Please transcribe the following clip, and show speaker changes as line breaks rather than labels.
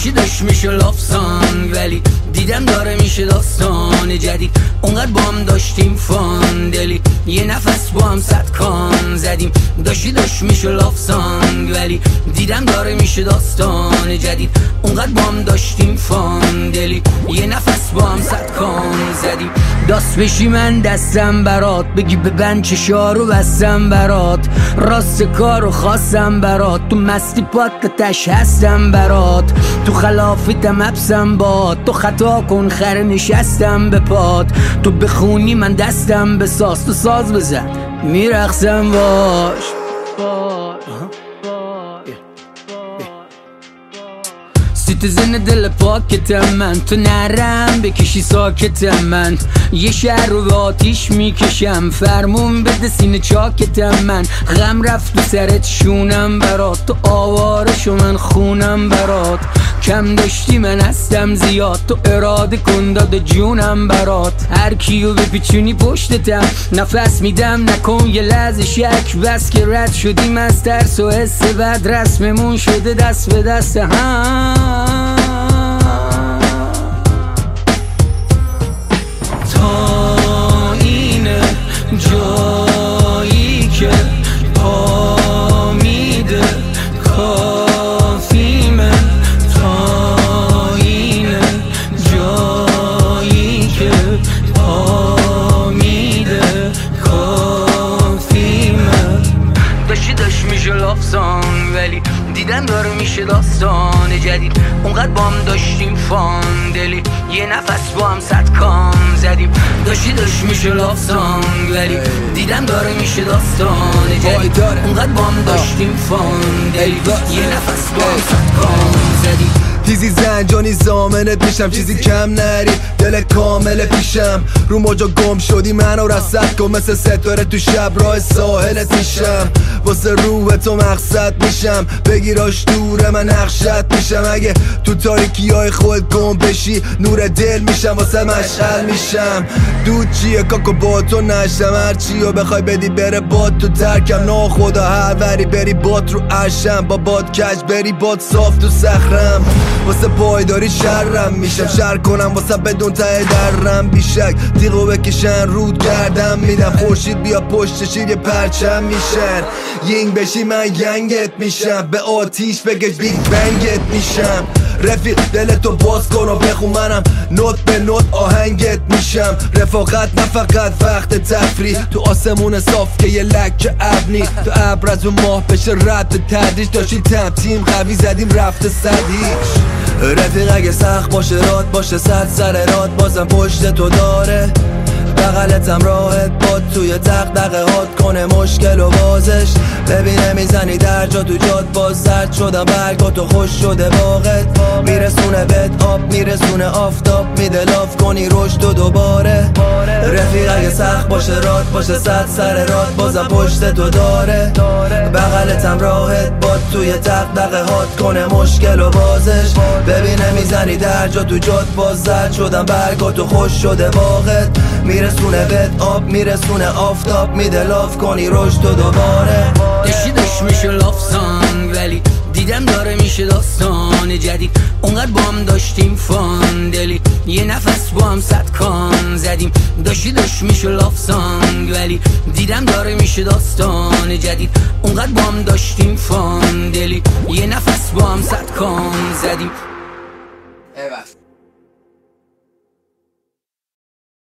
داشت میشه لافسان، ولی دیدم داره میشه داستان جدید. اونقدر با هم داشتیم فان دلی، یه نفس با هم 100 کان زدیم. داشت میشه لافسان، ولی دیدم داره میشه داستان جدید. اونقدر با هم داشتیم فان دلی، یه نفس با هم 100 کان زدیم. داست بشی من دستم برات، بگی ببند چشارو بستم برات. راست کارو خواستم برات، تو مستی پاتش هستم برات. تو خلافیتم حبسم باد، تو خطا کن خره نشستم به پات. تو بخونی من دستم بساز، تو ساز بزن میرقصم باش. سیتیزن دل پاکتم من، تو نرم بکشی ساکتم من. یه شهر رو به آتیش میکشم، فرمون بده سینه چاکتم من. غم رفت تو سرت شونم برات، تو آوارشو من خونم برات. کم داشتی من هستم زیاد، تو اراده کن داده جونم برات. هر کیو بپیچونی پشتتم، نفس میدم نکن یه لحظه شک. بس که رد شدیم از ترس و حس بد، رسممون شده دست به دست هم. تا اینه جایی که پا میده کافی من. تا اینه جایی که پا میده کافی من. داشت میشه لافسان، ولی دیدن داره میشه داستان جدید. اونقدر با هم داشتیم فان دلی، یه نفس با هم 100 کان زدیم. داشت میشه لافسان، ولی دیدن داره میشه داستان جدید. اونقدر با هم داشتیم فان دلی، یه نفس با هم 100 کان زدیم.
تیزی زنجانی زامنت میشم، چیزی کم نری دل کامل پیشم. رو موجا گم شدی منو رصد کن، مثل ستاره تو شب راه ساحلت میشم. واسه روح تو مقصد میشم، بگیراش دوره من نقشت میشم. اگه تو تاریکی های خود گم بشی، نور دل میشم واسه مشعل میشم. دود چیه کاکو با تو نشم، هرچی رو بخوای بدی بره باد تو ترکم. ناخدا هر وری بری باد رو عرشم، با باد کج بری باد صاف تو صخرم. واسه پایداری شرم میشم، شر کنم واسه بدون ته درم. بیشک تیغو بکشن رود گردم میدم، خورشید بیا پشت شیر یه پرچم میشن. یینگ بشی من ینگت میشم، به آتیش بگش بیگ بنگت میشم. رفیق دلتو باز کن و بخون، منم نوت به نوت آهنگت میشم. رفاقت نه فقط وقت تفریح، تو آسمون صاف که یه لکه ابنی. تو ابر از اون ماه بشه رد به تدریج، داشتیم تیم قوی زدیم رفته صدیش. رفیق اگه سخت باشه راد باشه 100 سر راد، بازم پشت تو داره. بغلتم راحت باد توی دغدغه هات کنه مشکل و بازش. ببینه میزنی در جا تو جاد، باز زرد شدم برگاتو خوش شده باغت. میرسونه بهت آب میرسونه آفتاب، میده لاف کنی رشد و دوباره. رفیق اگه سخت باشه راد باشه 100 سر راد، بازم پشت تو داره. بغلتم راحت باد توی دغدغه هات کنه مشکل و بازش. ببینه میزنی در جا تو جاد، باز زرد شدم برگاتو خوش شده باغت. میرسونه بهت آب میرسونه آفتاب، میده لاف کنی رشد و دوباره.
داشت میشه لافسان، ولی دیدم داره میشه داستان جدید. اونقدر با هم داشتیم فان دلی، یه نفس با هم 100 کان زدیم. داشت میشه لافسان، ولی دیدم داره میشه داستان جدید. اونقدر با هم داشتیم فان دلی، یه نفس با هم 100 کان زدیم.